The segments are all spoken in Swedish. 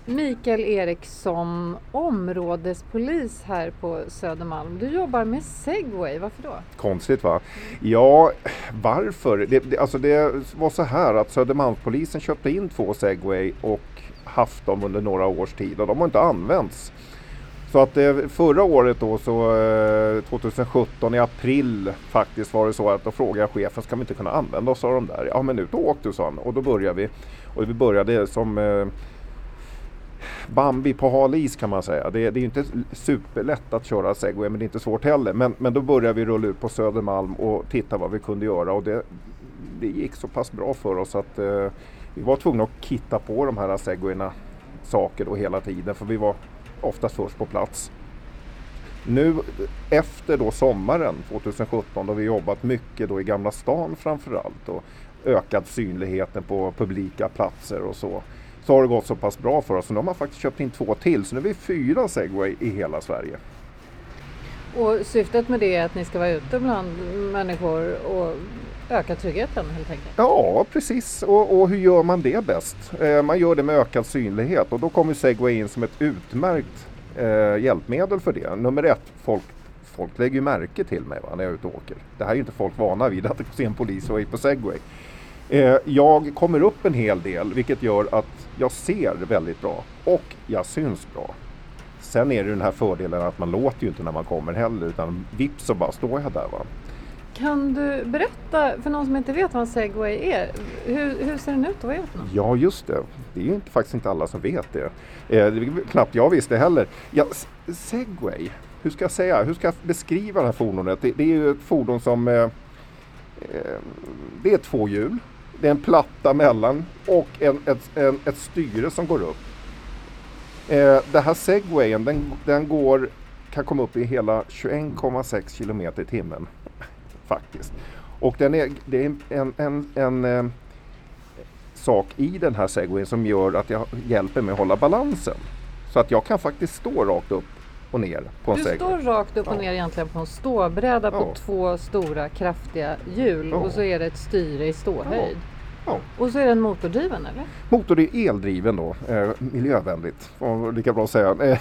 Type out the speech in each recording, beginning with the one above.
Mikael Eriksson, områdespolis här på Södermalm. Du jobbar med Segway, varför då? Konstigt va? Ja, varför? Det var så här att Södermalmspolisen köpte in 2 Segway och haft dem under några års tid och de har inte använts. Så att förra året då, så 2017 i april faktiskt var det så att då frågade jag chefen, ska vi inte kunna använda oss av dem där? Ja men ut och åk du, sa han. Och då började vi. Och vi började som Bambi på hal is kan man säga. Det är ju inte superlätt att köra Segway, men det är inte svårt heller. Men då började vi rulla ut på Södermalm och titta vad vi kunde göra. Och det gick så pass bra för oss att vi var tvungna att kitta på de här Segwayna saker då hela tiden. För vi var oftast först på plats. Nu efter då sommaren 2017 då vi jobbat mycket då i Gamla stan framförallt och ökat synligheten på publika platser och så har det gått så pass bra för oss. Så nu har man faktiskt köpt in 2 till, så nu är vi 4 Segway i hela Sverige. Och syftet med det är att ni ska vara ute bland människor och öka tryggheten helt enkelt? Ja, precis. Och hur gör man det bäst? Man gör det med ökad synlighet och då kommer Segway in som ett utmärkt hjälpmedel för det. Nummer 1, folk lägger ju märke till mig när jag är ute och åker. Det här är ju inte folk vana vid att se en polis och är på Segway. Jag kommer upp en hel del, vilket gör att jag ser väldigt bra och jag syns bra. Sen är det den här fördelen att man låter ju inte när man kommer heller, utan vips så bara står jag där va. Kan du berätta för någon som inte vet vad en Segway är? Hur ser den ut och vad är det för något? Ja just det, det är ju faktiskt inte alla som vet det. Det är knappt jag visste heller. Ja, Segway, hur ska jag beskriva det här fordonet? Det är ju ett fordon som det är 2 hjul. Det är en platta mellan och ett styre som går upp. Det här Segwayen den kan komma upp i hela 21,6 km i timmen faktiskt. Och det är en sak i den här Segwayen som gör att jag hjälper mig att hålla balansen. Så att jag kan faktiskt stå rakt upp och ner på en Segway. Du står rakt upp och ner egentligen på en ståbräda på 2 stora kraftiga hjul och så är det ett styre i ståhöjd. Ja. Och så är den motordriven eller? Motor är eldriven då, miljövänligt, lika bra att säga.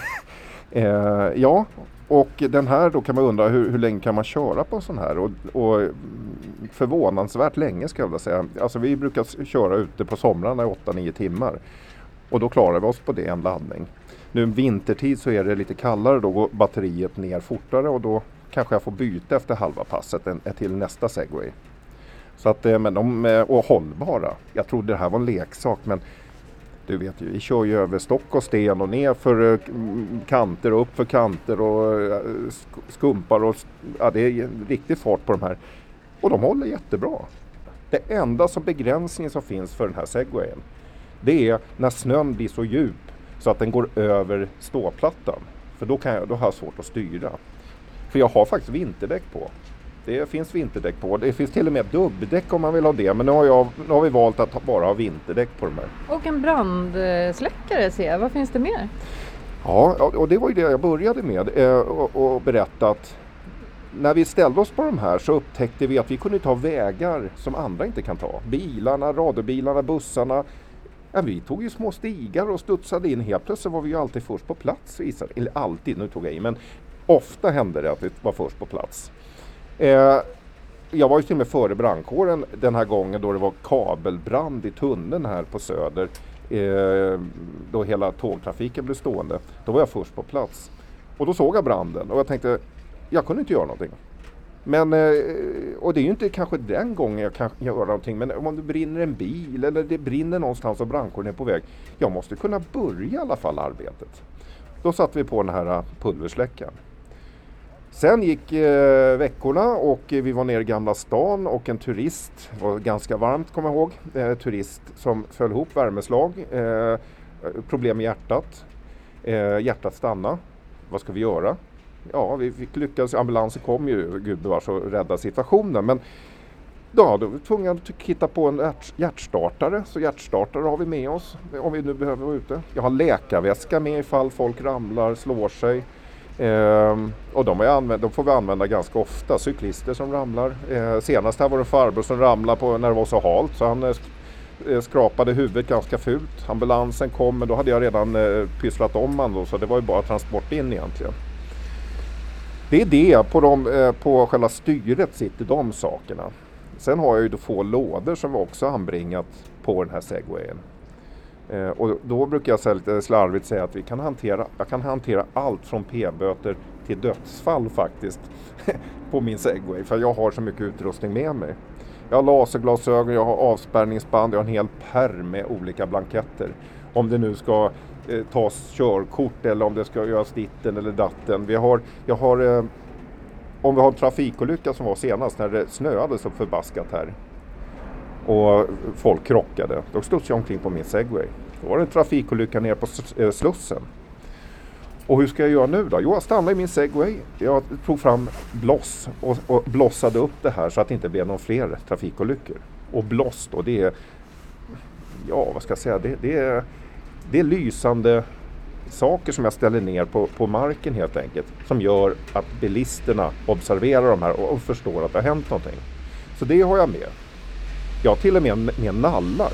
Ja, och den här då kan man undra hur länge kan man köra på en sån här och förvånansvärt länge ska jag vilja säga. Alltså vi brukar köra ute på somrarna i 8-9 timmar och då klarar vi oss på det en laddning. Nu vintertid så är det lite kallare, då går batteriet ner fortare och då kanske jag får byta efter halva passet till nästa Segway. Så att, men de är hållbara. Jag trodde det här var en leksak, men du vet ju, vi kör ju över stock och sten och ner för kanter och upp för kanter och skumpar och ja, det är riktigt fart på de här. Och de håller jättebra. Det enda begränsningen som finns för den här Segwayen, det är när snön blir så djup så att den går över ståplattan. För då har jag svårt att styra. För jag har faktiskt vinterdäck på. Det finns vinterdäck på. Det finns till och med dubbdäck om man vill ha det. Men nu har vi valt att bara ha vinterdäck på de här. Och en brandsläckare ser jag. Vad finns det mer? Ja, och det var ju det jag började med. Och berätta att när vi ställde oss på de här så upptäckte vi att vi kunde ta vägar som andra inte kan ta. Bilarna, radiobilarna, bussarna. Ja, vi tog ju små stigar och studsade in. Helt plötsligt var vi ju alltid först på plats. Eller alltid, nu tog jag i. Men ofta hände det att vi var först på plats. Jag var ju till och med före brandkåren den här gången då det var kabelbrand i tunneln här på Söder. Då hela tågtrafiken blev stående. Då var jag först på plats. Och då såg jag branden och jag tänkte, jag kunde inte göra någonting. Men, och det är ju inte kanske den gången jag kan göra någonting, men om det brinner en bil eller det brinner någonstans och brandkåren är på väg, jag måste kunna börja i alla fall arbetet. Då satte vi på den här pulversläckaren. Sen gick veckorna och vi var nere i Gamla stan och en turist, det var ganska varmt kommer jag ihåg, turist som föll ihop, värmeslag, problem med hjärtat, hjärtat stanna. Vad ska vi göra? Ja, vi fick lyckas, ambulansen kom ju, gudbevars, och rädda situationen. Men då var vi tvungna att hitta på en hjärtstartare, så hjärtstartare har vi med oss om vi nu behöver vara ute. Jag har läkarväska med ifall folk ramlar, slår sig. Och de får vi använda ganska ofta, cyklister som ramlar. Senast här var det en farbror som ramlade när det var så halt, så han skrapade huvudet ganska fult. Ambulansen kom, men då hade jag redan pysslat om han då, så det var ju bara transport in egentligen. Det är det, på själva styret sitter de sakerna. Sen har jag ju då 2 lådor som var också anbringat på den här Segwayen. Och då brukar jag säga lite slarvigt säga att jag kan hantera allt från p-böter till dödsfall faktiskt på min Segway, för jag har så mycket utrustning med mig. Jag har laserglasögon, jag har avspärrningsband, jag har en hel pärm med olika blanketter. Om det nu ska tas körkort eller om det ska göras ditten eller datten. Om vi har en trafikolycka som var senast när det snöade så förbaskat här och folk krockade, då studsade jag omkring på min Segway. Då var det en trafikolycka ner på Slussen. Och hur ska jag göra nu då? Jo, jag stannade i min Segway. Jag tog fram bloss och blossade upp det här så att det inte blev någon fler trafikolyckor. Och bloss då, det är, ja vad ska jag säga, det är lysande saker som jag ställer ner på marken helt enkelt. Som gör att bilisterna observerar de här och förstår att det har hänt någonting. Så det har jag med. Jag har till och med nallar.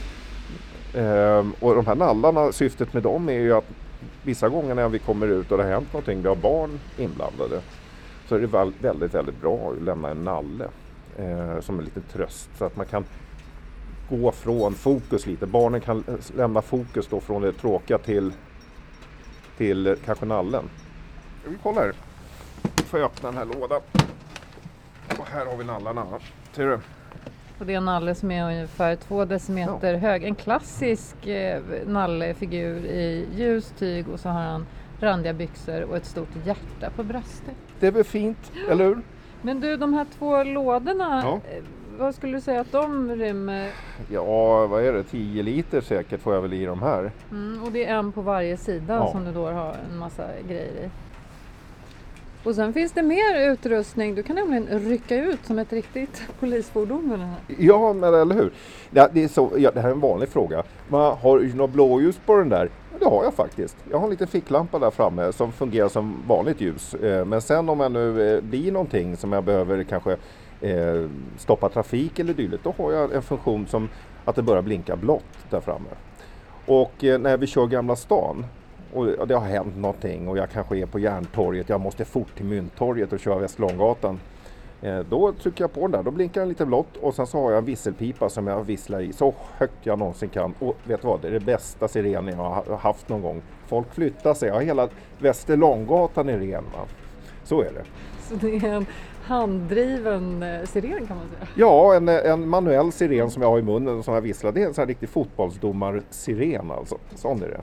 Och de här nallarna, syftet med dem är ju att vissa gånger när vi kommer ut och det har hänt någonting, vi har barn inblandade, så är det väldigt, väldigt bra att lämna en nalle som en liten tröst så att man kan gå från fokus lite. Barnen kan lämna fokus då från det tråkiga till kanske nallen. Vi kollar här. Får jag öppna den här lådan. Och här har vi nallarna. Ser du? Och det är en nalle som är ungefär 2 decimeter hög. En klassisk nallefigur i ljus tyg och så har han randiga byxor och ett stort hjärta på bröstet. Det är väl fint, eller hur? Men du, de här 2 lådorna, vad skulle du säga att de rymmer? Ja, vad är det? 10 liter säkert får jag väl i de här. Och det är en på varje sida som du då har en massa grejer i. Och sen finns det mer utrustning. Du kan nämligen rycka ut som ett riktigt polisfordon med den här. Ja, men eller hur? Ja, det här är en vanlig fråga. Men har du något blåljus på den där? Det har jag faktiskt. Jag har en liten ficklampa där framme som fungerar som vanligt ljus. Men sen om jag nu blir någonting som jag behöver kanske stoppa trafik eller dylikt, då har jag en funktion som att det börjar blinka blått där framme. Och när vi kör Gamla stan och det har hänt någonting och jag kanske är på Järntorget, jag måste fort till Mynttorget och köra Västerlånggatan. Då trycker jag på den där, då blinkar den lite blått och sen så har jag en visselpipa som jag visslar i så högt jag någonsin kan. Och vet du vad, det är det bästa sirenen jag har haft någon gång. Folk flyttar sig, jag har hela Västerlånggatan i ren, va? Så är det. Så det är en handdriven siren kan man säga? Ja, en manuell siren som jag har i munnen som jag visslar. Det är en sån här riktig fotbollsdomarsiren alltså. Sån är det.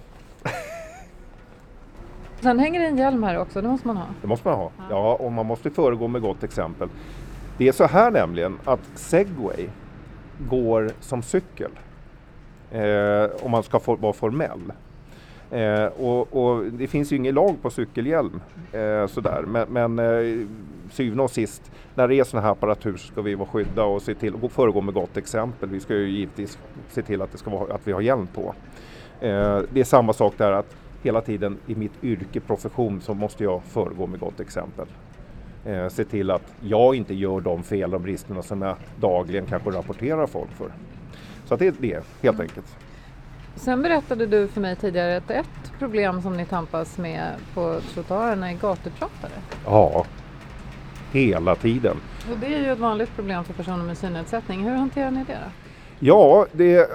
Sen hänger det en hjälm här också, det måste man ha. Det måste man ha, ja, och man måste föregå med gott exempel. Det är så här nämligen att Segway går som cykel. Om man ska vara formell. Och det finns ju ingen lag på cykelhjälm sådär. Men syvende och sist, när det är sån här apparatur så ska vi vara skydda och se till och föregå med gott exempel. Vi ska ju givetvis se till att, att vi har hjälm på. Det är samma sak där att hela tiden i mitt yrkeprofession så måste jag föregå med gott exempel. Se till att jag inte gör de fel och bristerna som jag dagligen kanske rapporterar folk för. Så att det är det, helt enkelt. Sen berättade du för mig tidigare att ett problem som ni tampas med på trottoarerna är gatupratare. Ja, hela tiden. Och det är ju ett vanligt problem för personer med synnedsättning. Hur hanterar ni det då? Ja,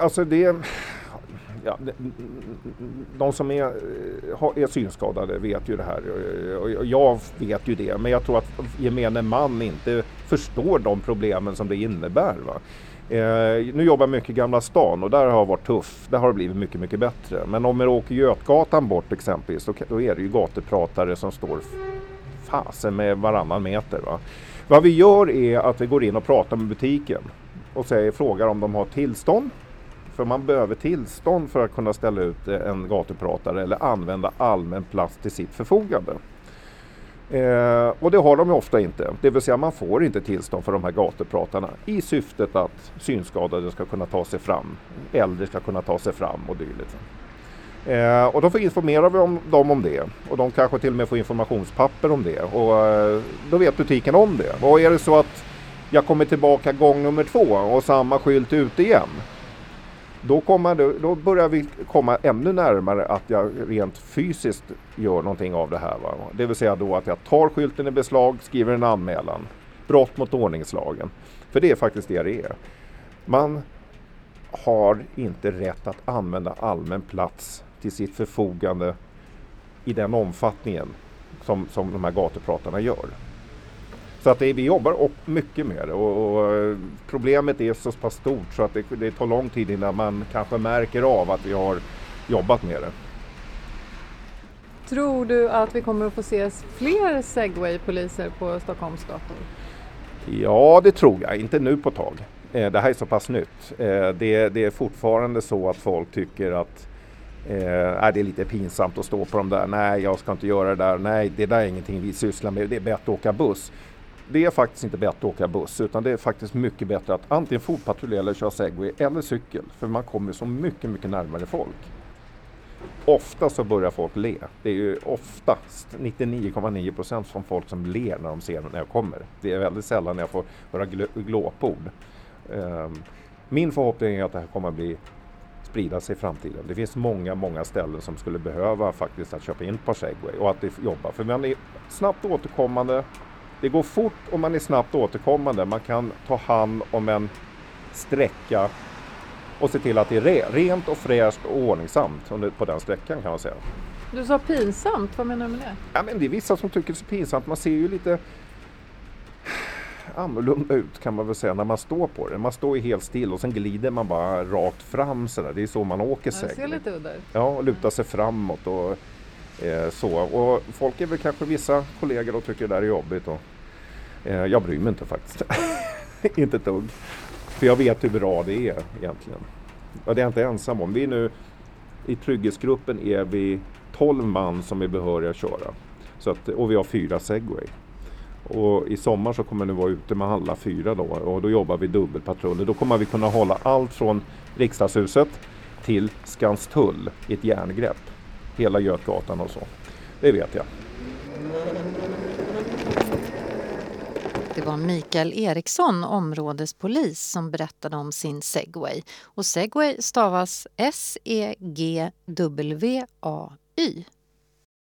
de som är synskadade vet ju det här och jag vet ju det, men jag tror att gemene man inte förstår de problemen som det innebär, va? Nu jobbar jag mycket i Gamla stan och där har jag varit tuff, där har det blivit mycket, mycket bättre. Men om jag åker Götgatan bort exempelvis, då är det ju gatupratare som står fasen med varannan meter, va? Vad vi gör är att vi går in och pratar med butiken och frågar om de har tillstånd. För man behöver tillstånd för att kunna ställa ut en gatupratare eller använda allmän plats till sitt förfogande. Och det har de ju ofta inte. Det vill säga man får inte tillstånd för de här gatupratarna i syftet att synskadade ska kunna ta sig fram, äldre ska kunna ta sig fram och dylikt. Och då informerar vi dem om det. Och de kanske till och med får informationspapper om det. Och då vet butiken om det. Och är det så att jag kommer tillbaka gång nummer 2 och samma skylt ute igen, Då börjar vi komma ännu närmare att jag rent fysiskt gör någonting av det här. Va? Det vill säga då att jag tar skylten i beslag, skriver en anmälan. Brott mot ordningslagen. För det är faktiskt det är. Man har inte rätt att använda allmän plats till sitt förfogande i den omfattningen som de här gatupratarna gör. Så att vi jobbar mycket med det och problemet är så pass stort så att det tar lång tid innan man kanske märker av att vi har jobbat med det. Tror du att vi kommer att få se fler Segway-poliser på Stockholms gator? Ja, det tror jag. Inte nu på tag. Det här är så pass nytt. Det är fortfarande så att folk tycker att det är lite pinsamt att stå på dem där. Nej, jag ska inte göra det där. Nej, det där är ingenting vi sysslar med. Det är bättre att åka buss. Det är faktiskt inte bättre att åka buss utan det är faktiskt mycket bättre att antingen fotpatrullera eller köra Segway eller cykel. För man kommer så mycket, mycket närmare folk. Ofta så börjar folk le. Det är ju oftast 99,9% från folk som ler när de ser när jag kommer. Det är väldigt sällan när jag får höra glåpord. Min förhoppning är att det här kommer att sprida sig i framtiden. Det finns många ställen som skulle behöva faktiskt att köpa in på Segway och att det jobbar. För man är snabbt återkommande. Det går fort och man är snabbt återkommande. Man kan ta hand om en sträcka och se till att det är rent och fräscht och ordningsamt på den sträckan kan man säga. Du sa pinsamt, vad menar du med det? Ja, men det är vissa som tycker det är så pinsamt. Man ser ju lite annorlunda ut kan man väl säga när man står på det. Man står ju helt still och sen glider man bara rakt fram sådär. Det är så man åker Segway. Det ser lite udda ut. Ja, och lutar sig framåt och så. Och folk är väl kanske vissa kollegor och tycker det där är jobbigt. Och, jag bryr mig inte faktiskt. Inte ett dugg. För jag vet hur bra det är egentligen. Och det är jag inte ensam om. Vi är nu i trygghetsgruppen är vi 12 man som är behöriga att köra. Så att, och vi har 4 Segway. Och i sommar så kommer vi vara ute med alla 4 då. Och då jobbar vi dubbelpatruller. Då kommer vi kunna hålla allt från Riksdagshuset till Skanstull i ett järngrepp. Hela Götgatan och så. Det vet jag. Det var Mikael Eriksson, områdespolis, som berättade om sin Segway. Och Segway stavas S-E-G-W-A-Y.